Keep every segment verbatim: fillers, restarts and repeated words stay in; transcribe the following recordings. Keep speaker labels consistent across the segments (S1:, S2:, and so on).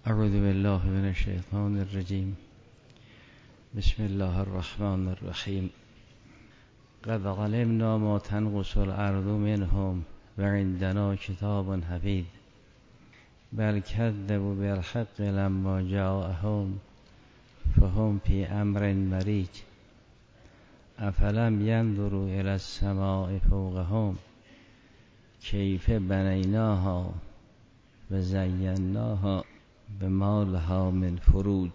S1: اعوذ بالله من الشیطان الرجیم. بسم الله الرحمن الرحیم. قد علمنا ما تنقص الارض منهم وعندنا کتاب حفیظ بل کذبوا بالحق لما جاءهم فهم فی امر مریج افلم ینظروا الی السماء فوقهم کیف بنیناها و زیناها بما لها من فروج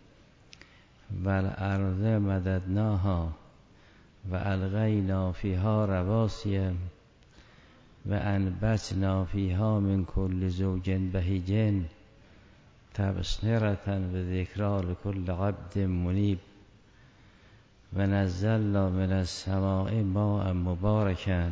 S1: والارض مددناها و الغینا فیها رواسی و انبتنا فیها من کل زوج بهیج تبصرة و ذکری لکل عبد منیب و نزلنا من السماء ماء مبارکا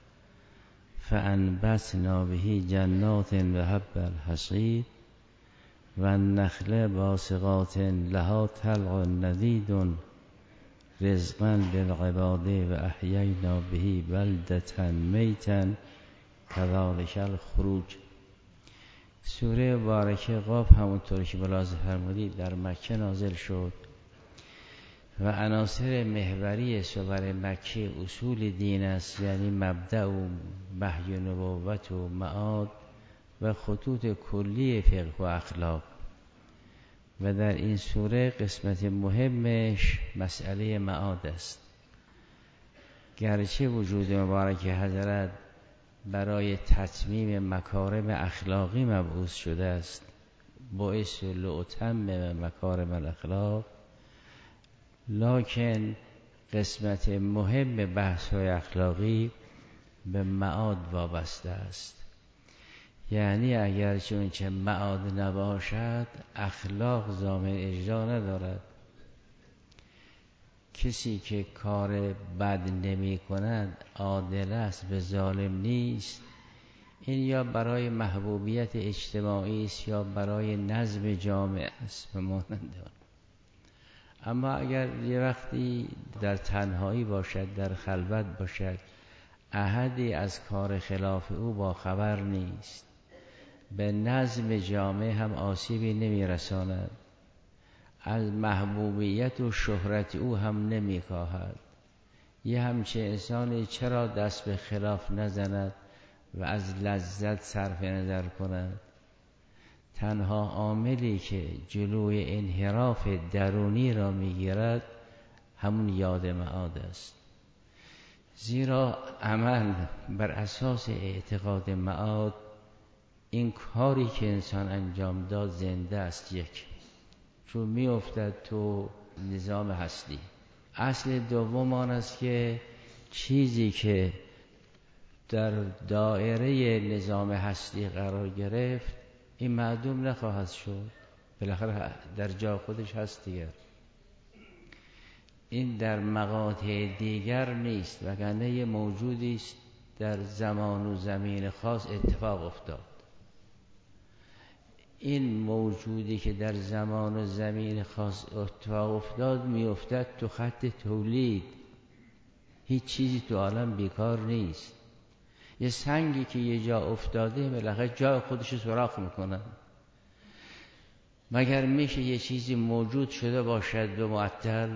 S1: فانبتنا به جنات و حب الحصید و النخل باسقات لها طلع نضید رزقا للعباد و احیینا به بلدة میتا کذلک الخروج. سوره مبارکه قاف همونطور که ملاحظه فرمودید در مکه نازل شد و عناصر محوری سور مکه اصول دین است، یعنی مبدأ و وحی نبوت و معاد و خطوط کلی فقه و اخلاق. و در این سوره قسمت مهمش مسئله معاد است. گرچه وجود مبارک حضرت برای تتمیم مکارم اخلاقی مبعوث شده است، باعث لأتمم مکارم الاخلاق، لکن قسمت مهم بحث های اخلاقی به معاد وابسته است. یعنی اگر چون چه معاد نباشد اخلاق ضامن اجرا ندارد. کسی که کار بد نمی کند عادل است، به ظالم نیست، این یا برای محبوبیت اجتماعی است یا برای نظم جامعه است به مانند آن. اما اگر یه وقتی در تنهایی باشد، در خلوت باشد، احدی از کار خلاف او با خبر نیست، به نظم جامعه هم آسیبی نمی رساند، از محبوبیت و شهرت او هم نمی کاهد. یه همچه انسانی چرا دست به خلاف نزند و از لذت صرف نظر کند؟ تنها عاملی که جلوی انحراف درونی را می گیرد همون یاد معاد است. زیرا عمل بر اساس اعتقاد معاد، این کاری که انسان انجام داد زنده است، یک چون می افتد تو نظام هستی. اصل دوم آن است که چیزی که در دایره نظام هستی قرار گرفت این معدوم نخواهد شد، بالاخره در جا خودش هست دیگر. این در مقاطع دیگر نیست، وگرنه یه موجودی است در زمان و زمین خاص اتفاق افتاد. این موجودی که در زمان و زمین خاص اتفاق افتاد می افتد تو خط تولید. هیچ چیزی تو عالم بیکار نیست. یه سنگی که یه جا افتاده بالاخره جای خودش رو سراغ میکنه. مگر میشه یه چیزی موجود شده باشد به معطل،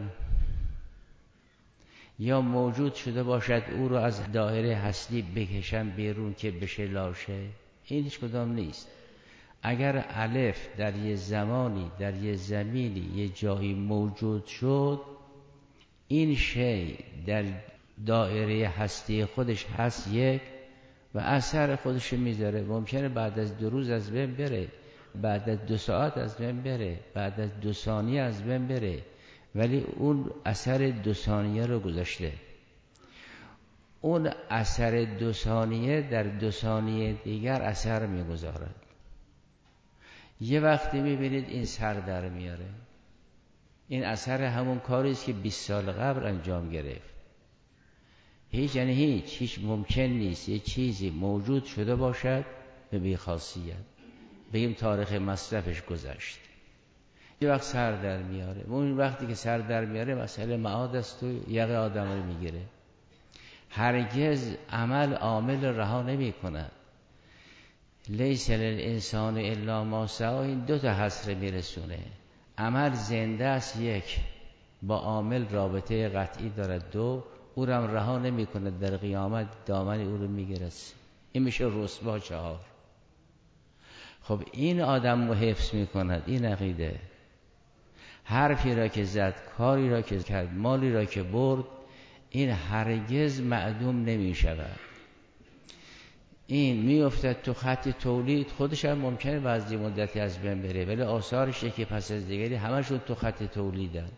S1: یا موجود شده باشد او رو از دایره هستی بکشن بیرون که بشه لاشه؟ این هیچ کدام نیست. اگر الف در یه زمانی در یه زمینی یه جایی موجود شد، این شی در دایره هستی خودش هست یک و اثر خودش میذاره. ممکنه بعد از دو روز از بین بره، بعد از دو ساعت از بین بره، بعد از دو ثانیه از بین بره، ولی اون اثر دو ثانیه رو گذاشته. اون اثر دو ثانیه در دو ثانیه دیگر اثر میگذارد. یه وقتی میبینید این سر در میاره. این اثر همون کاری است که بیست سال قبل انجام گرفت. هیچ یعنی هیچ هیچ ممکن نیست یه چیزی موجود شده باشد به بی خاصیت، بگیم تاریخ مصرفش گذشت، یه وقت سر در میاره. اون وقتی که سر در میاره مسئله معاد است و یقه آدم رو میگیره. هرگز عمل عامل رها نمی کند. لیس للانسان الا ما سعی، این دو تا حسره میرسونه. عمل زنده است، یک، با عامل رابطه قطعی دارد، دو، او را هم رها نمیکنه، در قیامت دامن او رو میگرسه. این میشه رسوا. چهار. خب این آدم رو حفظ میکند این عقیده. حرفی را که زد، کاری را که کرد، مالی را که برد، این هرگز معدوم نمی شود. این میافتد تو خط تولید، خودش هم ممکنه بعضی مدتی از بین بره، ولی آثارش یکی پس از دیگری همشون تو خط تولیدن.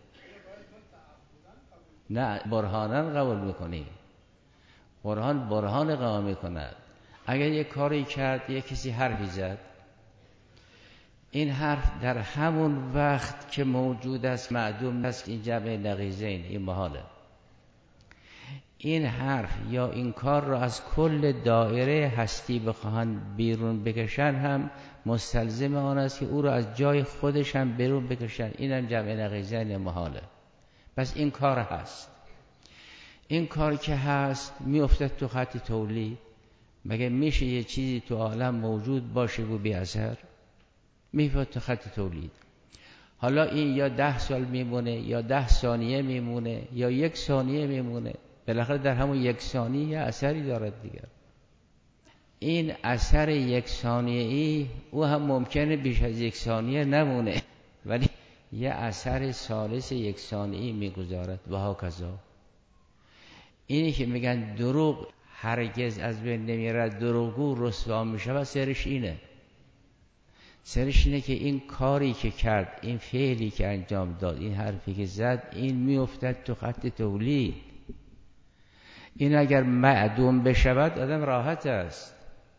S1: نه برهانن قبول میکنی، برهان برهان قبول میکند. اگر یک کاری کرد، یک کسی حرفی زد، این حرف در همون وقت که موجود است معدوم است، این جمع نقیضین، این محاله. این حرف یا این کار را از کل دایره هستی بخواهند بیرون بکشن، هم مستلزم آن است که او را از جای خودش هم بیرون بکشن، این هم جمع نقیضین محاله. پس این کار هست. این کار که هست میافتد تو خط تولید. مگه میشه یه چیزی تو عالم موجود باشه و بی اثر؟ میفته تو خط تولید. حالا این یا ده سال میمونه، یا ده ثانیه میمونه، یا یک ثانیه میمونه، بالاخره در همون یک ثانیه یه اثری دارد دیگر. این اثر یک ثانیه ای او هم ممکنه بیش از یک ثانیه نمونه، ولی یه اثر ثالث یک ثانیه ای میگذارد. و هاکذا. اینی که میگن دروغ هرگز از بین نمیرد، دروغگو رسوا میشود، سرش اینه. سرش اینه که این کاری که کرد، این فعلی که انجام داد، این حرفی که زد، این میافتد تو خط تولید. این اگر معدوم بشود آدم راحت است،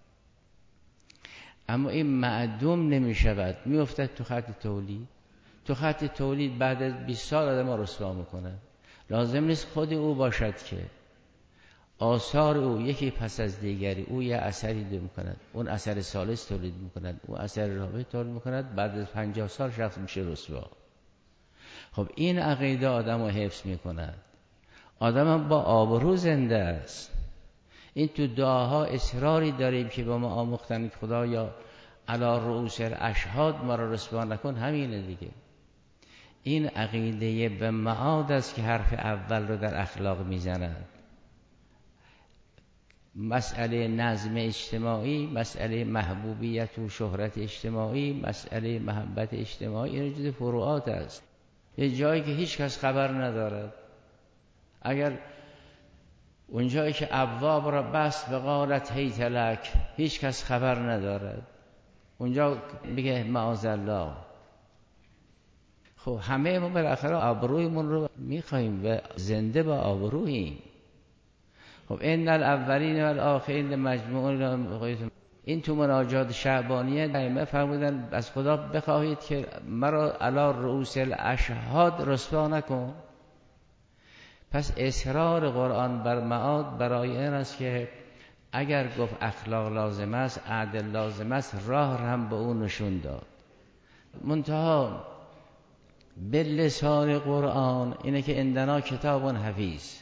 S1: اما این معدوم نمی شود، میافتد تو خط تولید. تو خط تولید بعد از بیست سال آدم ها رسوا میکنه. لازم نیست خود او باشد که آثار او یکی پس از دیگری، او یه اثری دو میکند، اون اثر ثالث تولید میکند، او اثر رابع تولید میکند، بعد از پنجاه سال شخص میشه رسوا. خب این عقیده آدم رو حفظ میکند. آدم هم با آبرو زنده است. این تو دعاها اصراری داریم که با ما آموختن خدا یا علی رؤوس الاشهاد ما را رسوا نکن، همینه دیگه. این عقیده به معاد است که حرف اول رو در اخلاق میزند. مسئله نظم اجتماعی، مسئله محبوبیت و شهرت اجتماعی، مسئله محبت اجتماعی، این جز فروعات است. یه جایی که هیچ کس خبر ندارد. اگر اونجایی که ابواب را بست به قالت هیت لک، هیچ کس خبر ندارد، اونجا بگه معاذالله. خب همه ما بالاخره آبرویمون رو میخوایم و زنده با آبروییم. خب ان الاولین و الاخرین مجموعون. این تو مناجات شعبانیه دائما فرمودن از خدا بخواهید که مرا علی رؤوس الاشهاد رسوا نکن. پس اصرار قرآن بر معاد برای این است که اگر گفت اخلاق لازم است، عدل لازم است، راه هم به اون نشون داد. منتها به لسان قرآن اینه که عندنا کتاب حفیظ،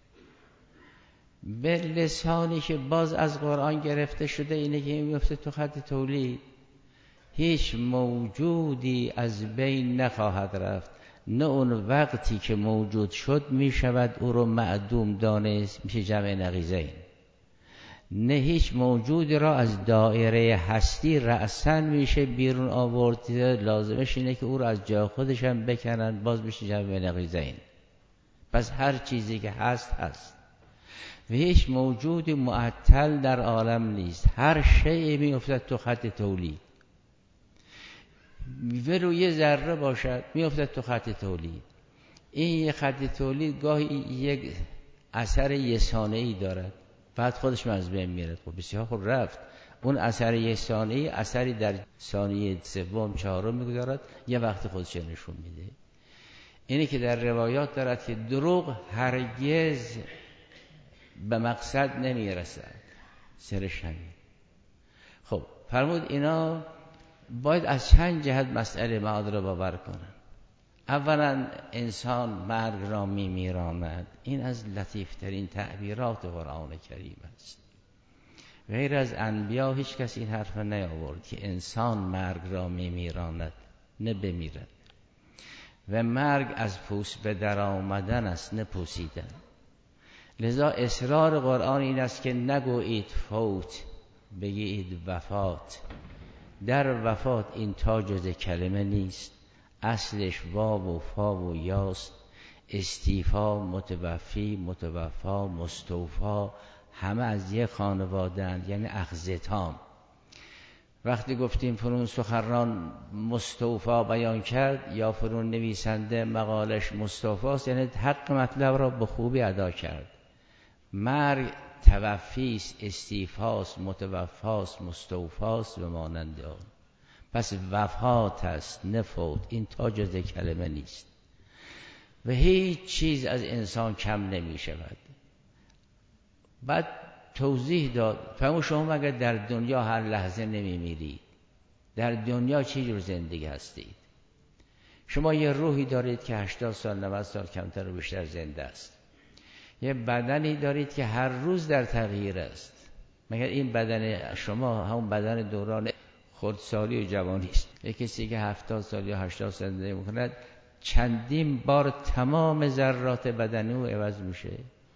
S1: به لسانی که باز از قرآن گرفته شده، اینه که میفته تو خط تولید. هیچ موجودی از بین نخواهد رفت، نه اون وقتی که موجود شد میشود او رو معدوم دانست، میشه جمع نقیضین. نه هیچ موجودی را از دایره هستی رأساً میشه بیرون آورد، لازمش اینه که او را از جای خودش هم بکنن، باز میشه جمع نقیضین. پس هر چیزی که هست هست و هیچ موجودی معطل در عالم نیست. هر شیء میافتد تو خط تولید. ولو یه ذره باشد میافتد تو خط تولید. این یه خط تولید گاهی یک اثر یه ثانیه‌ای دارد، بعد خودش از بین میره. خب بسیار خوب رفت. اون اثر یه ثانیه‌ای اثری در ثانیه سوم چهارم میگذارد، یه وقت خودش نشون میده. اینی که در روایات دارد که دروغ هرگز به مقصد نمیرسد، سرش همین. خب فرمود اینا باید از چند جهت مسئله معاد را باور کنند. اولا انسان مرگ را میمیراند، این از لطیفترین تعبیرات قرآن کریم است. غیر از انبیا هیچ کس این حرف نیاورد که انسان مرگ را میمیراند، نه بمیرد. و مرگ از پوست به در آمدن است، نه پوسیدن. لذا اصرار قرآن این است که نگویید فوت، بگید وفات. در وفات این تا جز کلمه نیست، اصلش واو و فا و یاست. استیفا، متوفی، متوفا، مستوفا، همه از یک خانواده اند، یعنی اخذتام. وقتی گفتیم فرون سخنران مستوفا بیان کرد یا فرون نویسنده مقالش مستوفاست، یعنی حق مطلب را به خوبی ادا کرد. مرگ توفیست، استیفاست، متوفاست، مستوفاست و مانند آن. پس وفات است، نه فوت. این تا جز کلمه نیست و هیچ چیز از انسان کم نمی شود. بعد توضیح داد فرمود شما مگر در دنیا هر لحظه نمی میرید؟ در دنیا چی جور زندگی هستید؟ شما یه روحی دارید که هشتاد سال نود سال کمتر و بیشتر زنده است. یه بدنی دارید که هر روز در تغییر است. مگر این بدن شما همون بدن دوران خردسالی و جوانی است؟ یک کسی که هفتاد سال یا هشتاد سال زندگی میکند چندین بار تمام ذرات بدن او عوض میشه.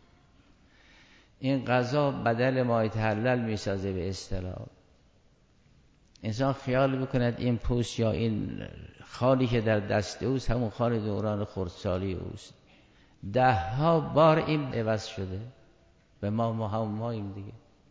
S1: این غذا بدل مای تحلل میسازه به اصطلاح. انسان خیال بکند این پوست یا این خالی که در دست اوست همون خال دوران خردسالی اوست. ده ها بار این عوض شده و ما ما هم ماییم دیگه.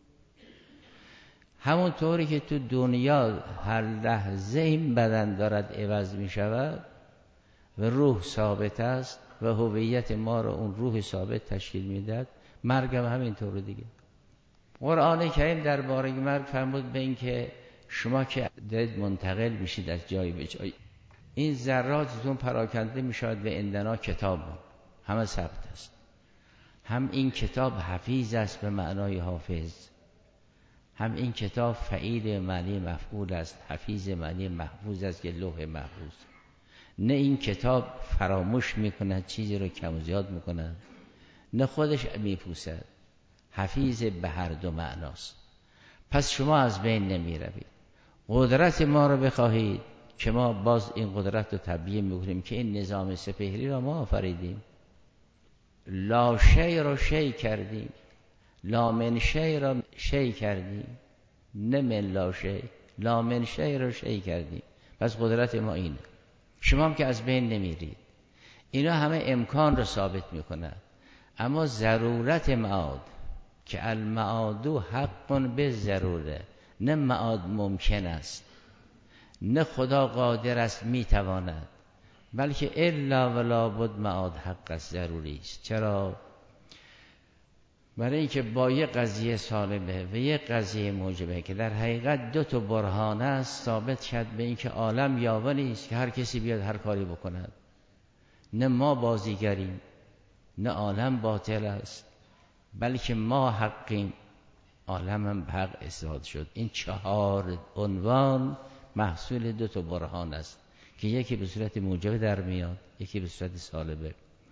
S1: همون طوری که تو دنیا هر لحظه این بدن دارد عوض می شود و روح ثابت است و هویت ما رو اون روح ثابت تشکیل میداد، مرگ هم همین طور دیگه. قرآن کریم درباره مرگ فرمود به این که شما که دارید منتقل میشید از جایی به جایی، این ذراتتون پراکنده میشود و عندنا کتاب همه ثبت است. هم این کتاب حفیظ است به معنای حافظ، هم این کتاب فعیل معنی مفعول است، حفیظ معنی محفوظ است که لوح محفوظ. نه این کتاب فراموش میکند چیزی رو کم و زیاد میکند، نه خودش میپوسد. حفیظ به هر دو معناست. پس شما از بین نمی روید. قدرت ما رو بخواهید که ما باز این قدرت رو تبیین میکنیم که این نظام سپهری را ما آفریدیم. لا شی را شی کردیم، لا من شی را شی کردیم، نه من لا شی، لا من شی را شی کردیم. پس قدرت ما اینه. شما هم که از بین نمیرید. اینا همه امکان رو ثابت میکنند، اما ضرورت معاد که المعادو حق به ضروره، نه معاد ممکن است، نه خدا قادر است میتواند، بلکه الا ولا بد معاد حق است، ضروری است. چرا؟ برای اینکه با یک قضیه سالمه و یک قضیه موجبه که در حقیقت دو تا برهان است ثابت شد به اینکه عالم یاوه نیست که هر کسی بیاد هر کاری بکند. نه ما بازیگریم، نه عالم باطل است، بلکه ما حقیم، عالم هم به حق استفاده شد. این چهار عنوان محصول دو تا برهان است که یکی به صورت موجبه در میاد، یکی به صورت سالبه.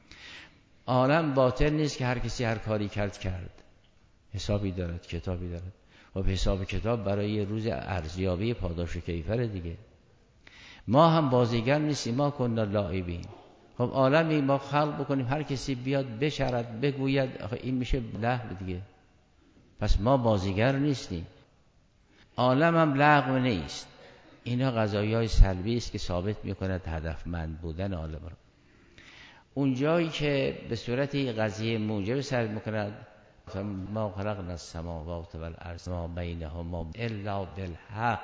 S1: عالم باطل نیست که هر کسی هر کاری کرد کرد، حسابی دارد، کتابی دارد و به حساب کتاب برای روز ارزیابی پاداش و کیفر دیگه. ما هم بازیگر نیستیم، ما کنا لاعبین. خب عالمی ما خلق بکنیم هر کسی بیاد بشرد بگوید، آخه این میشه لهو دیگه. پس ما بازیگر نیستیم، عالم هم لغو نیست. اینا قضایای سلبی است که ثابت میکند هدفمند بودن عالم را. اون جایی که به صورت قضیه موجب سر میکند، ما خلقنا السماوات والارض ما بینهما الا بالحق،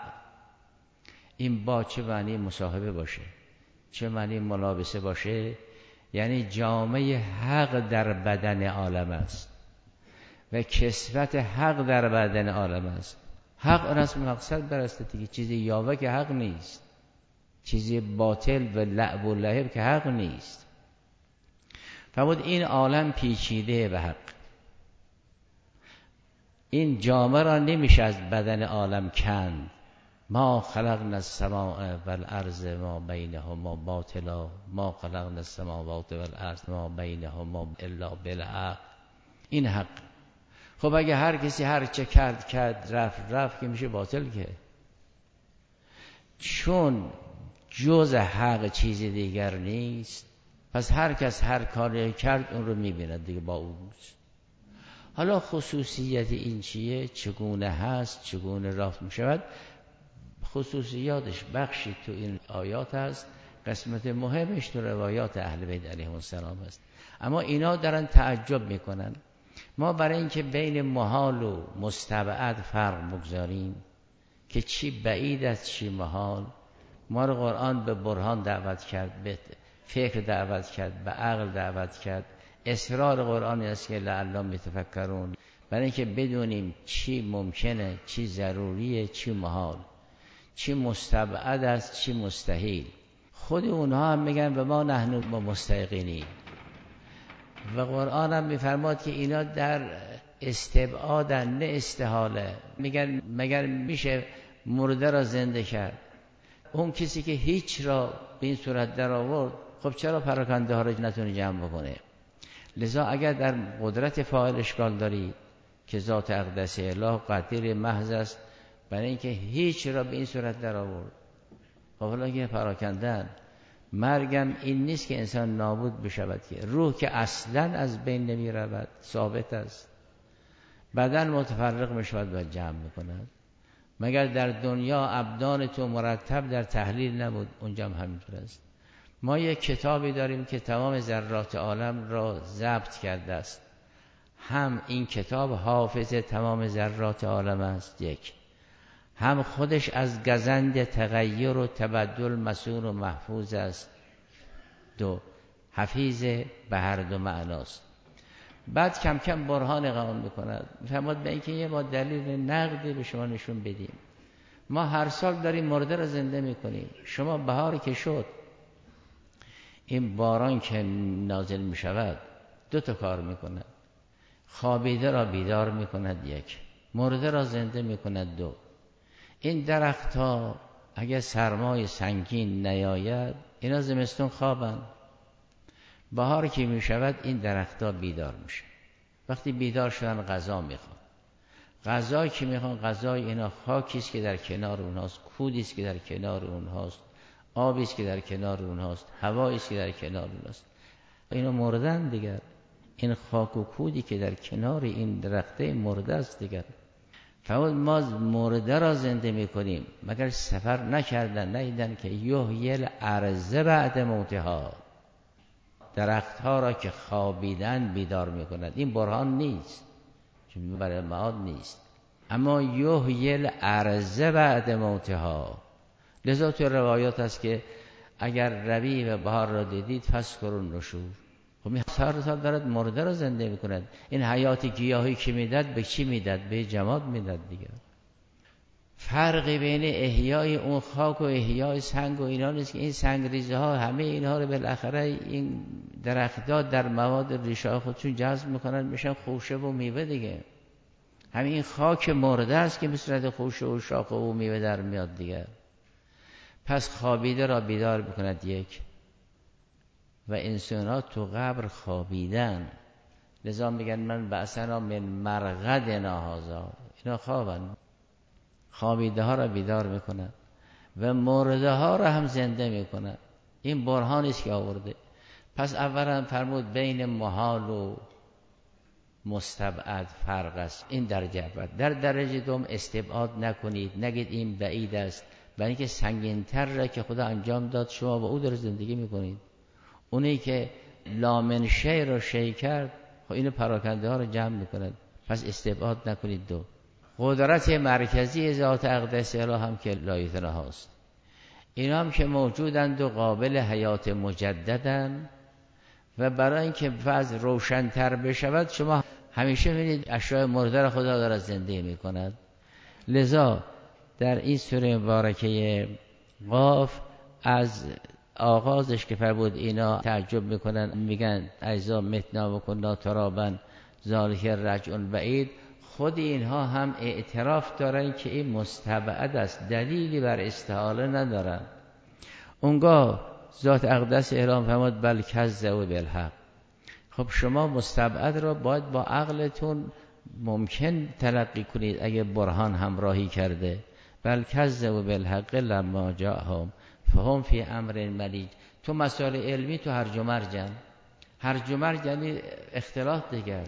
S1: این با چه معنی مصاحبه باشه، چه معنی ملابسه باشه؟ یعنی جامعه حق در بدن عالم است و کسوت حق در بدن عالم است. حق رسم مقصد برسته دیگه. چیزی یاوه که حق نیست، چیزی باطل و لعب و لهب که حق نیست. فرمود این عالم پیچیده به حق. این جامعه را نمیشه از بدن عالم کند. ما خلقنا السماء والارض ما بینهما باطلا، ما خلقنا السماوات والارض ما بینهما الا بالحق. این حق. خب اگه هر کسی هر چه کرد کرد رفت رفت که میشه باطل که. چون جز حق چیز دیگر نیست، پس هر کس هر کاری کرد اون رو میبیند دیگه با اوست. حالا خصوصیت این چیه؟ چگونه هست؟ چگونه رفت میشود؟ خصوصیاتش بخشی تو این آیات هست، قسمت مهمش تو روایات اهل بیت علیهم السلام است. اما اینا دارن تعجب میکنن. ما برای اینکه بین محال و مستبعد فرق بگذاریم که چی بعید است چی محال، ما رو قرآن به برهان دعوت کرد، به فکر دعوت کرد، به عقل دعوت کرد. اصرار قرآن است که لعلهم یتفکرون، برای اینکه بدونیم چی ممکنه، چی ضروریه، چی محال، چی مستبعد است، چی مستحیل. خود اونها هم میگن به ما نحن مستیقنین، و قرآن هم میفرماد که اینا در استبعادن نه استحاله. میگن مگر میشه مرده را زنده کرد؟ اون کسی که هیچ را به این صورت در آورد، خب چرا پراکنده ها را نتونه جمع بکنه؟ لذا اگر در قدرت فاعل اشکال داری که ذات اقدس اله قدیر محض است برای اینکه هیچ را به این صورت در آورد، خب حالا که پراکندن، مرگم این نیست که انسان نابود بشود، که روح که اصلا از بین نمی رود ثابت است، بدن متفرق می شود و جمع می کند. مگر در دنیا ابدان تو مرتب در تحلیل نبود؟ اونجا هم همینطور است. ما یک کتابی داریم که تمام ذرات عالم را ضبط کرده است. هم این کتاب حافظ تمام ذرات عالم است، یک، هم خودش از گزند تغییر و تبدل مسئول و محفوظ است، دو، حفیظ به هر دو معناست. بعد کم کم برهان قائم میکند، میفرماد به اینکه یه ما دلیل نقدی به شما نشون بدیم. ما هر سال داریم مرده را زنده میکنیم. شما بهاری که شد، این باران که نازل میشود دو تا کار میکند، خوابیده را بیدار میکند یک، مرده را زنده میکند دو. این درخت ها اگر سرمای سنگین نیاید اینا زمستون خوابن، بهار که میشود این درخت ها بیدار میشه. وقتی بیدار شدن غذا میخوان، غذایی که میخوان غذای اینا خاکیست که در کنار اونهاست، کودیست که در کنار اونهاست، آبیست که در کنار اونهاست، هواییست که در کنار اونهاست. اینا مردن دیگر. این خاک و کودی که در کنار این درخته مرده است دیگر. فقط ما مرده را زنده میکنیم. مگر سفر نکردن ندیدن که یحیی الارض بعد موتها، درخت ها را که خوابیدن بیدار میکند. این برهان نیست، چون برای معاد نیست، اما یحیی الارض بعد موتها. لذا تو روایات هست که اگر ربیع و بهار را دیدید فذکروا نشور. خب این هر سال دارد مرده را زنده میکند. این حیات گیاهی که میداد به چی میداد؟ به جماد میداد دیگه. فرقی بین احیای اون خاک و احیای سنگ و اینا نیست که این سنگ ریزه ها همه اینها رو بالاخره این درختات در مواد ریشه خودشون جذب میکنن، میشن خوشه و میوه دیگه. همین این خاک مرده است که به صورت خوشه و شاخه و میوه در میاد دیگه. پس خوابیده را بیدار میکند یک، و انسانات تو قبر خوابیدن. لذا میگن من بعثنا من مرقدنا هذا، اینا خوابن. خوابیده ها را بیدار میکنن و مرده ها را هم زنده میکنن. این برهانی است که آورده. پس اولا فرمود بین محال و مستبعد فرق است. این درجه اول. در درجه دوم استبعاد نکنید، نگید این بعید است، برای اینکه سنگین‌تر را که خدا انجام داد شما با او در زندگی میکنید. اونی که لامن شی را شی کرد، خب اینو پراکنده ها را جمع میکند. پس استبعاد نکنید. دو، قدرت مرکزی ذات اقدس اله هم که لایتناها است. اینا هم که موجودند و قابل حیات مجددن، و برای اینکه وضع روشن‌تر بشود شما همیشه ببینید اشیاء مرده را خدا دارد زنده میکند. لذا در این سوره مبارکه قاف از آغازش که فرمود اینا تعجب میکنن، میگن ایذا متنا و کنا ترابا ذالک رجع بعید، خود اینها هم اعتراف دارن که این مستبعد است، دلیلی بر استحاله ندارن. اونگاه ذات اقدس اعلام فرمود بل کذبوا بالحق. خب شما مستبعد را باید با عقلتون ممکن تلقی کنید اگه برهان همراهی کرده. بل کذبوا بالحق لما جاءهم فهم فی امر ملیج. تو مسائل علمی تو هرج و مرجن. هرج و مرج یعنی اختلاط دیگر،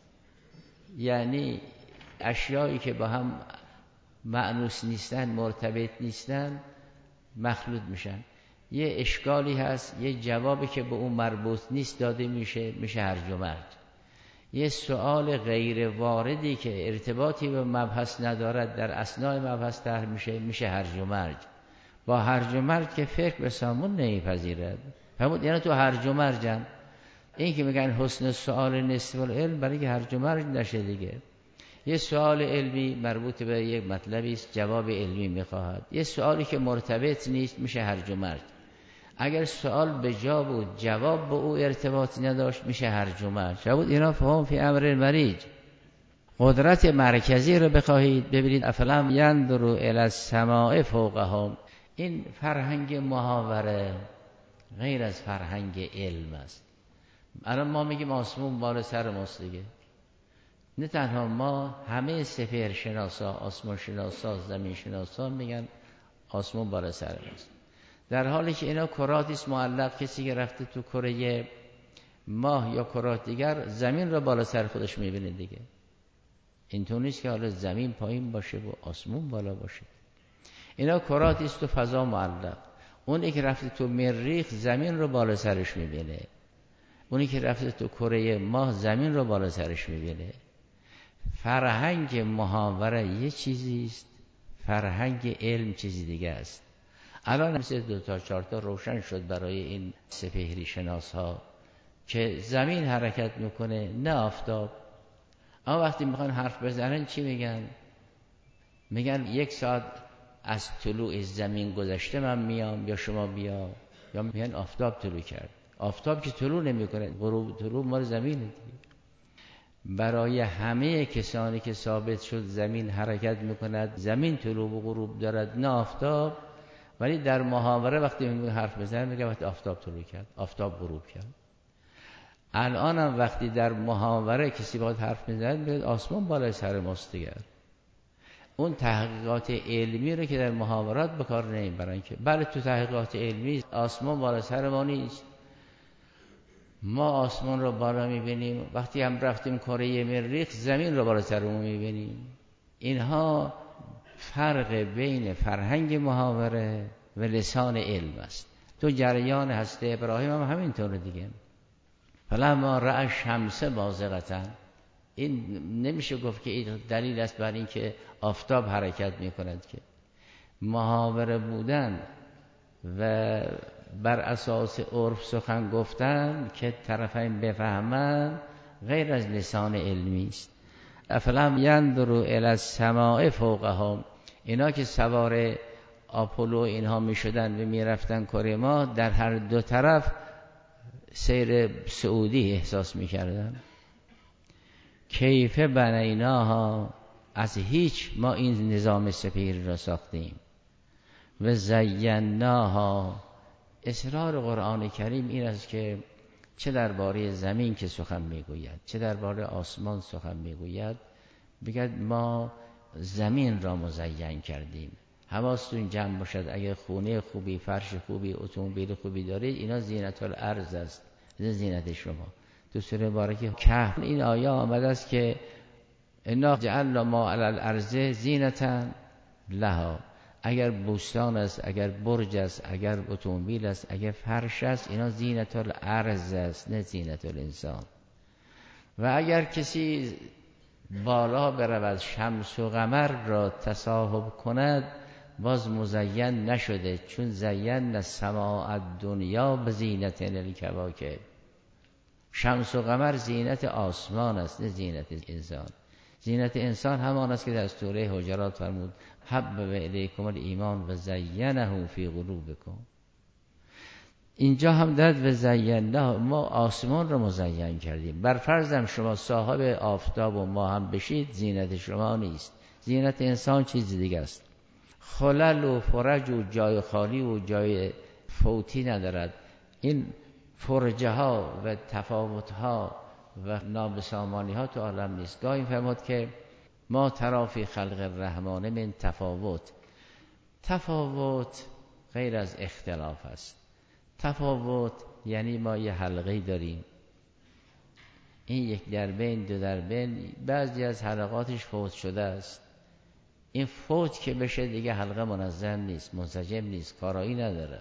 S1: یعنی اشیایی که با هم مأنوس نیستن، مرتبط نیستن، مخلوط میشن. یه اشکالی هست، یه جوابی که به اون مربوط نیست داده میشه، میشه هرج و مرج. یه سوال غیر واردی که ارتباطی به مبحث ندارد در اثناء مبحث طرح میشه، میشه هرج و مرج. با هرج و مرج که فکر به سامون نمیپذیرد. همون یعنی تو هرج و مرجن. این که میگن حسن سوال نصف العلم برای که هرج و مرج نشه دیگه. یه سوال علمی مربوط به یک مطلبی است، جواب علمی میخواهد. یه سوالی که مرتبط نیست میشه هرج و مرج. اگر سوال به جا بود، جواب به او ارتباطی نداشت، میشه هرج و مرج. شبود اینا فهم فی امر مریج. قدرت مرکزی رو بخواهید ببینید. افلم ينظروا الی السماء فوقهم. این فرهنگ محاوره غیر از فرهنگ علم است. الان ما میگیم آسمون بالا سر ماست دیگه. نه تنها ما، همه سپهر شناسا، آسمان شناسا، زمین شناسا میگن آسمون بالا سر ماست، در حالی که اینا کراتی است معلق. کسی که رفته تو کره ماه یا کرات دیگر، زمین را بالا سر خودش میبینه دیگه. اینطور نیست که حالا زمین پایین باشه و آسمون بالا باشه. اینا کراتی است تو فضا معلق. اونی که رفته تو مریخ زمین رو بالا سرش میبینه. اونی که رفته تو کره ماه زمین رو بالا سرش میبینه. فرهنگ محاوره یه چیزی است، فرهنگ علم چیزی دیگه است. الان مثل دو تا چهار تا روشن شد برای این سپهری شناس ها که زمین حرکت میکنه نه آفتاب. اما وقتی میخوان حرف بزنن چی میگن؟ میگن یک ساعت از طلوع زمین گذشته من میام یا شما بیا، یا میگن آفتاب طلوع کرد. آفتاب که طلوع نمیکنه، غروب طلوع مال زمینه دیگه. برای همه کسانی که ثابت شد زمین حرکت میکند، زمین طلوع و غروب دارد نه آفتاب. ولی در محاوره وقتی میگه حرف بزنه میگه وقتی آفتاب طلوع کرد، آفتاب غروب کرد. الان هم وقتی در محاوره کسی باید حرف میزنه میگه آسمان بالای سر ماست دیگه. اون تحقیقات علمی رو که در محاورات به کار نمیبرن که بله تو تحقیقات علمی آسمان بالای سر ما نیست، ما آسمان رو بالا میبینیم. وقتی هم رفتیم کره مریخ زمین رو بالا سرمون میبینیم. اینها فرق بین فرهنگ محاوره و لسان علم است. تو جریان هسته ابراهیم هم همینطوره دیگه. فلما رأى الشمس بازغة، این نمیشه گفت که این دلیل است بر این که آفتاب حرکت میکند که محاوره بودن و بر اساس عرف سخن گفتن که طرفین بفهمند غیر از لسان علمی است. افلم ينظروا الی السماء فوقهم. اینا که سوار آپولو اینها می شدن و می رفتن کره ما، در هر دو طرف سیر سعودی احساس می کردن. کیف بنیناها، از هیچ ما این نظام سپهری را ساختیم. و زیناها، اصرار قرآن کریم این است که چه درباره زمین که سخن میگوید، چه درباره آسمان سخن میگوید، بگید ما زمین را مزین کردیم. حواستون جمع باشد، اگه خونه خوبی، فرش خوبی، اتومبیل خوبی دارید، اینا زینت الارض است، زینت شما. تو سوره بارکه کهف این آیه آمده است که انا جعلنا ما علی الارض زینتا لها. اگر بوستان است، اگر برج است، اگر اتومبیل است، اگر فرش است، اینا زینت الارض است نه زینت الانسان. و اگر کسی بالا برود شمس و قمر را تصاحب کند باز مزین نشده، چون زین السماء الدنیا بزینت الکواکب. شمس و قمر زینت آسمان است نه زینت انسان. زینت انسان همان است که در سوره حجرات فرمود حبب الیکم الایمان و زینه فی قلوبکم. اینجا هم داد و زینه، ما آسمان رو مزین کردیم. بر فرضم شما صاحب آفتاب و ما هم بشید، زینت شما نیست، زینت انسان چیز دیگه است. خلل و فرج و جای خالی و جای فوتی ندارد. این فرجه ها و تفاوت ها و نابسامانی ها تو عالم نیست. گاهی فرمود که ما تری فی خلق الرحمن من تفاوت. تفاوت غیر از اختلاف است. تفاوت یعنی ما یه حلقه داریم، این یک در بین دو در بین، بعضی از حلقاتش فوت شده است. این فوت که بشه دیگه حلقه منظم نیست، منسجم نیست، کارایی نداره.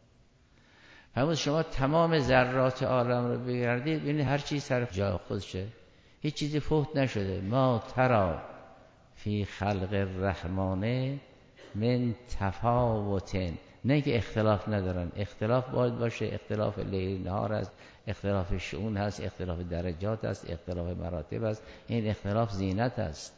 S1: همون شما تمام ذرات عالم رو بگردید ببینید هر چیز سر جای خودشه، هیچ چیزی فوت نشده. ما تری فی خلق الرحمن من تفاوت، نه که اختلاف ندارن، اختلاف باید باشه، اختلاف لیل نهار است، اختلاف شؤون هست، اختلاف درجات است، اختلاف مراتب است، این اختلاف زینت است،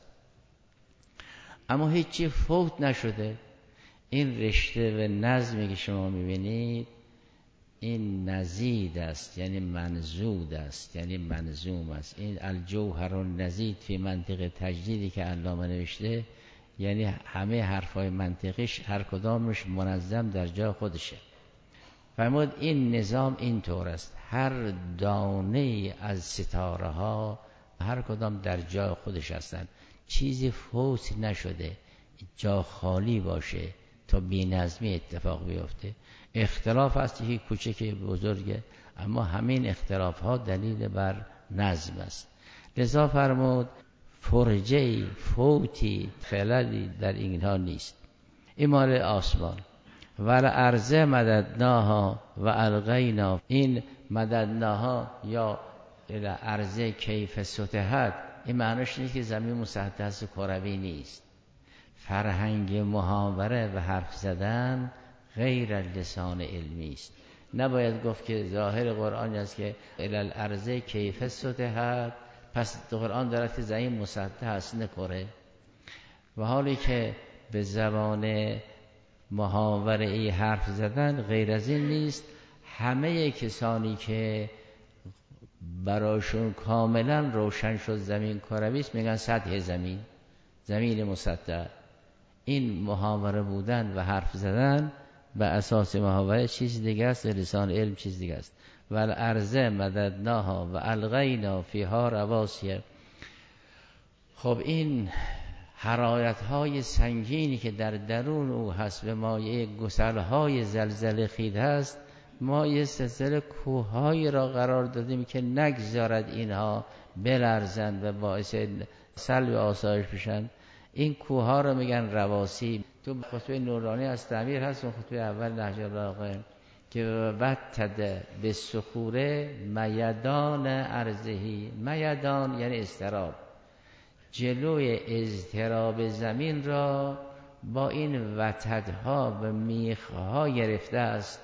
S1: اما هیچی فوت نشده. این رشته و نظمی که شما میبینید این نزید است، یعنی منزود است، یعنی منظوم است. این الجوهر النزید فی منطق تجدیدی که علامه نوشته، یعنی همه حرفای منطقیش هر کدامش منظم در جای خودشه. فرمود این نظام این طور است، هر دانه از ستاره ها هر کدام در جای خودش هستند، چیزی فوت نشده، جا خالی باشه تا بی نظمی اتفاق بیفته. اختلاف هست که کوچک بزرگه، اما همین اختلاف ها دلیل بر نظم است. لذا فرمود فرجه فوتی خللی در اینها نیست. این مال آسمان. ول ارض مددناها و القینا، این مددناها یا ارض کیف سطحت، این معنیش نیست که زمین مسطح است، کروی نیست. فرهنگ محاوره و حرف زدن غیر لسان علمی است. نباید گفت که ظاهر قرآن است که الارض کیف سطحت، پس قرآن دارد که زمین مسطح است، نه کره. و حالی که به زبان محاوره ای حرف زدن غیر از این نیست. همه کسانی که براشون کاملا روشن شد زمین کروی است میگن سطح زمین، زمین مسطح. این محاوره بودن و حرف زدن به اساس محاوره چیز دیگه است، لسان علم چیز دیگه است. و الارض مددناها و القینا فیها رواسیه. خب این حرارت های سنگینی که در درون او هست به مایه گسل های زلزله خیز هست، ما یه سلسله کوههایی را قرار دادیم که نگذارد اینها بلرزند و باعث سلب آسایش بشن. این کوهها را میگن رواسی. تو خطبه نورانی از تعمیر هست، اون خطبه اول نهج البلاغه که وتد به صخوره میدان ارضهی. میدان یعنی اضطراب، جلوی اضطراب زمین را با این وتدها و میخها گرفته است.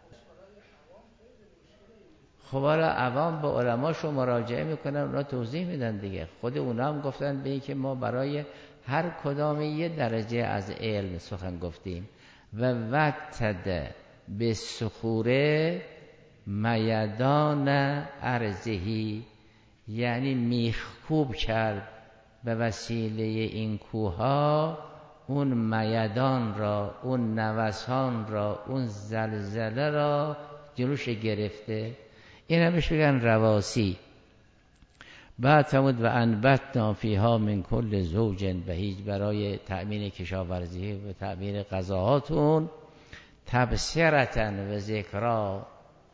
S1: خب حالا عوام با علماشو مراجعه میکنن، اونا توضیح میدن دیگه. خود اونا هم گفتن به این که ما برای هر کدام یه درجه از علم سخن گفتیم. و وتد به صخوره میدان ارضهی، یعنی میخکوب کرد به وسیله این کوها اون میدان را، اون نوسان را، اون زلزله را جلوش گرفته. این همش بگن رواسی. بعد فرمود و انبتنا فیها من کل زوج بهیج، برای تأمین کشاورزی و تأمین غذاهاتون، تبصرة و ذکرا،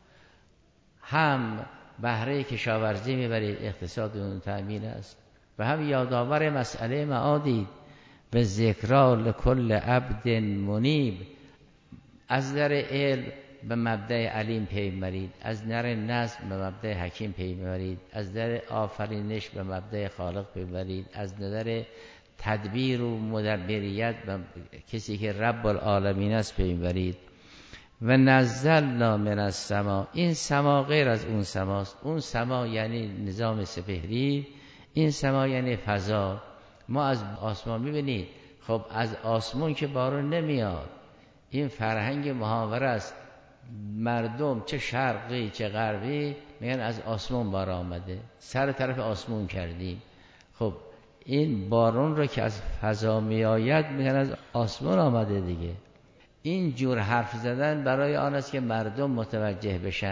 S1: هم بهره کشاورزی میبرید، اقتصادتون تأمین است، و هم یادآور مسئله معادید. به ذکرا لکل عبد منیب، از در علم به مبدأ علیم پی برید، از در نظم به مبدأ حکیم پی برید، از در آفرینش به مبدأ خالق پی برید، از نظر تدبیر و مدبریت به کسی که رب العالمین است پی برید. و نزلنا من السما، این سما غیر از اون سماست. اون سما یعنی نظام سپهری، این سما یعنی فضا. ما از آسمان میبینید، خب از آسمان که بارون نمیاد، این فرهنگ محاوره است. مردم چه شرقی چه غربی میگن از آسمان بارون آمده، سر طرف آسمان کردیم. خب این بارون رو که از فضا میآید میگن از آسمان آمده دیگه. این جور حرف زدن برای آن است که مردم متوجه بشن،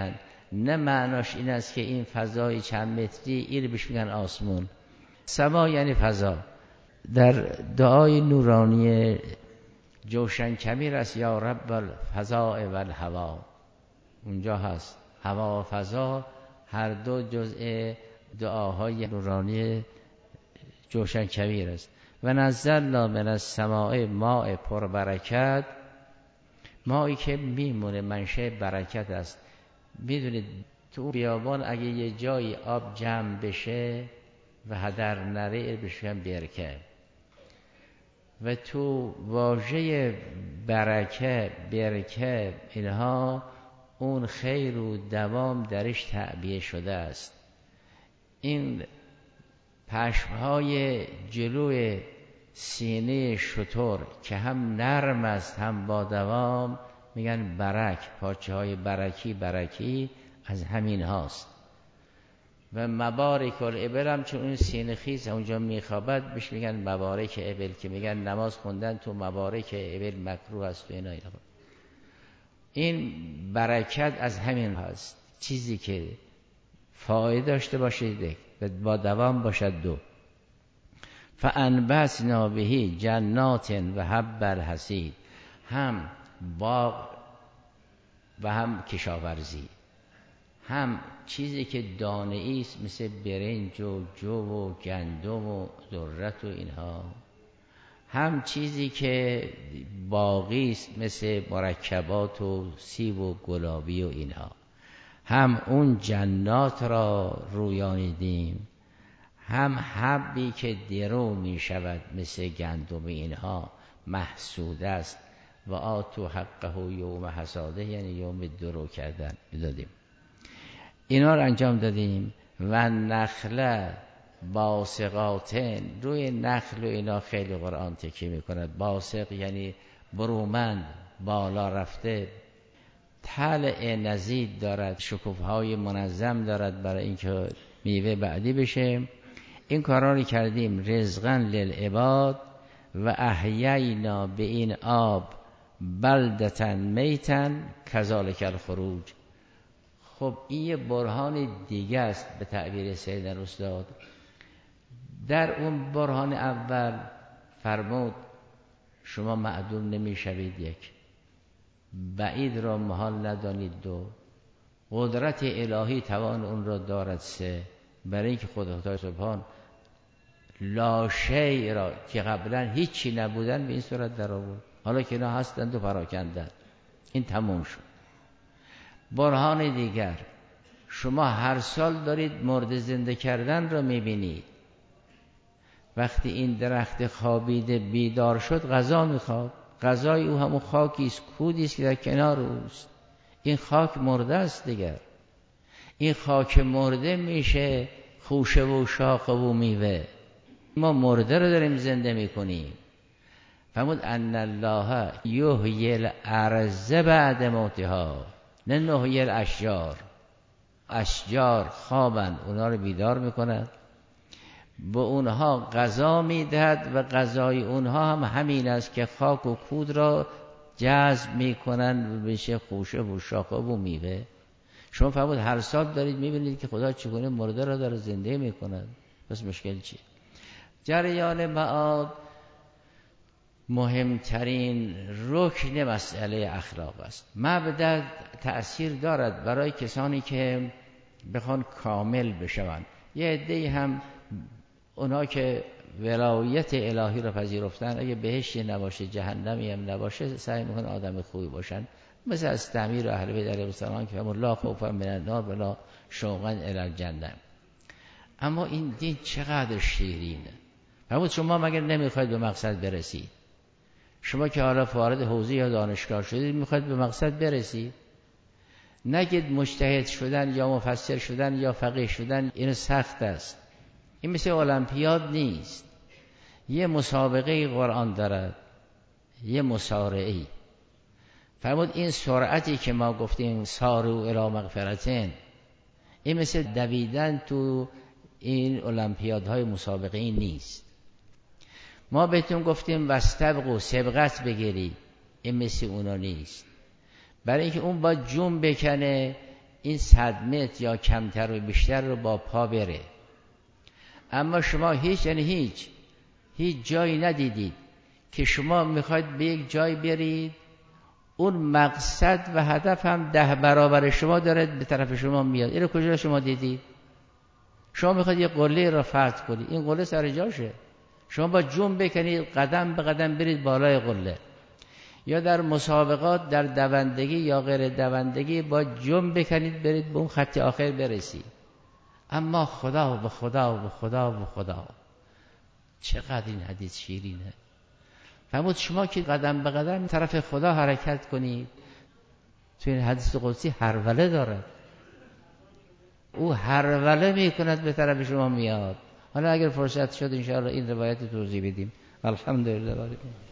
S1: نه معناش این است که این فضای چند متری این بهش میگن آسمون. سما یعنی فضا. در دعای نورانی جوشن کبیر است یا رب الفضاء و الهوا، اونجا هست هوا و فضا هر دو جزء دعاهای نورانی جوشن کبیر است. و نزلنا من السماء ماء پربرکت، مایی که میمونه منشأ برکت است. میدونید تو بیابان اگه یه جایی آب جمع بشه و هدر نره بشه برکه، و تو واژه برکه برکه اینها اون خیر و دوام درش تعبیه شده است. این پشمهای جلوی سینه شتر که هم نرم است هم با دوام میگن برک، پاچه های برکی برکی از همین هاست. و مبارک الابل هم چون اون سینه خیز اونجا میخوابد بهش میگن مبارک ابل، که میگن نماز خوندن تو مبارک ابل مکروه است و اینا اینا. این برکت از همین هست، چیزی که فایده داشته باشه و با دوام باشد. دو فانبتنا به جنات و حب الحصید، هم باغ و هم کشاورزی، هم چیزی که دانه‌ای است مثل برنج و جو و گندم و ذرت و اینها، هم چیزی که باقی است مثل مرکبات و سیب و گلابی و اینها. هم اون جنات را رویانیدیم، هم حبی که درو می شود مثل گندم اینها محسود است. و آتو حقه یوم حساده، یعنی یوم درو کردن دادیم. اینا رو انجام دادیم. و نخله باسقاتن، روی نخل و اینا خیلی قرآن تکیه می کند. باسق یعنی برومند، بالا رفته، طلع نزید دارد، شکوفهای منظم دارد برای اینکه میوه بعدی بشه. این کارا رو کردیم رزقا للعباد و احیینا به این آب بلدتن میتن کذالک الخروج. خب این یه برهان دیگه است به تعبیر سید استاد. در اون برهان اول فرمود شما معدوم نمیشوید، یک بعید را محال ندانید، دو قدرت الهی توان اون را دارد، سه برای اینکه خدای سبحان لا شیء را که قبلا هیچی نبودن به این صورت در آورد، حالا که اینا هستند و پراکندن. این تموم شد. برهان دیگر، شما هر سال دارید مرده زنده کردن را میبینید. وقتی این درخت خوابیده بیدار شد غذا میخواد، غذای او همون خاکی است، کودی است که در کنار اوست. این خاک مرده است دیگر. این خاک مرده میشه خوشه و شاخه و میوه. ما مرده رو داریم زنده میکنیم. فرمود ان الله یحیی الارض بعد موتها، نه نحیی الاشجار. اشجار خوابند، اونا رو بیدار میکنند، به اونها غذا میدهد و غذای اونها هم همین است که خاک و کود را جذب میکنن و بشه خوشه و شاخه و میوه. شما فرمود هر سال دارید میبینید که خدا چگونه مرده را داره زنده میکند. بس مشکل چیه؟ جریان معاد مهمترین رکن مسئله اخلاق است. مبدأ تأثیر دارد برای کسانی که بخوان کامل بشوند. یه عده‌ای هم اونا که ولایت الهی رو پذیرفتن، اگه بهشتی نباشه جهنمی هم نباشه سعی میکنن آدم خوبی باشن، مثل از تعمیر اهل بیت علیهم السلام که همون لا خوفا من النار ولا شوقا الی الجنه. اما این دین چقدر شیرینه. فرمود شما مگر نمیخواید به مقصد برسید؟ شما که حالا فارغ حوزه یا دانشگاه شدید میخواید به مقصد برسید؟ نگید مجتهد شدن یا مفسر شدن یا فقیه شدن این سخت است. این مثل المپیاد نیست. یه مسابقه قرآن دارد، یه مسارعه. فرمود این سرعتی که ما گفتیم سارو الی مغفرتین، این مثل دویدن تو این المپیادهای مسابقه ای نیست. ما بهتون گفتیم واستبقوا، سبقت بگیری، این مثل اونا نیست. برای اینکه اون با جون بکنه، این صد متر یا کمتر و بیشتر رو با پا بره. اما شما هیچ یعنی هیچ هیچ جایی ندیدید که شما میخواید به یک جای برید اون مقصد و هدف هم ده برابر شما داره به طرف شما میاد. اینو کجا شما دیدید؟ شما میخواید یه قله را فتح کنید، این قله سر جاشه، شما با جون بکنید قدم به قدم برید بالای قله. یا در مسابقات در دوندگی یا غیر دوندگی با جون بکنید برید به اون خط آخر برسید. اما خدا و خدا و خدا و خدا، چقدر این حدیث شیرینه. فرمود شما که قدم به قدم طرف خدا حرکت کنید. تو این حدیث قدسی هروله دارد، او هروله میکند به طرف شما میاد. حالا اگر فرصت شد انشاءالله این روایت توضیح بدیم. الحمدلله.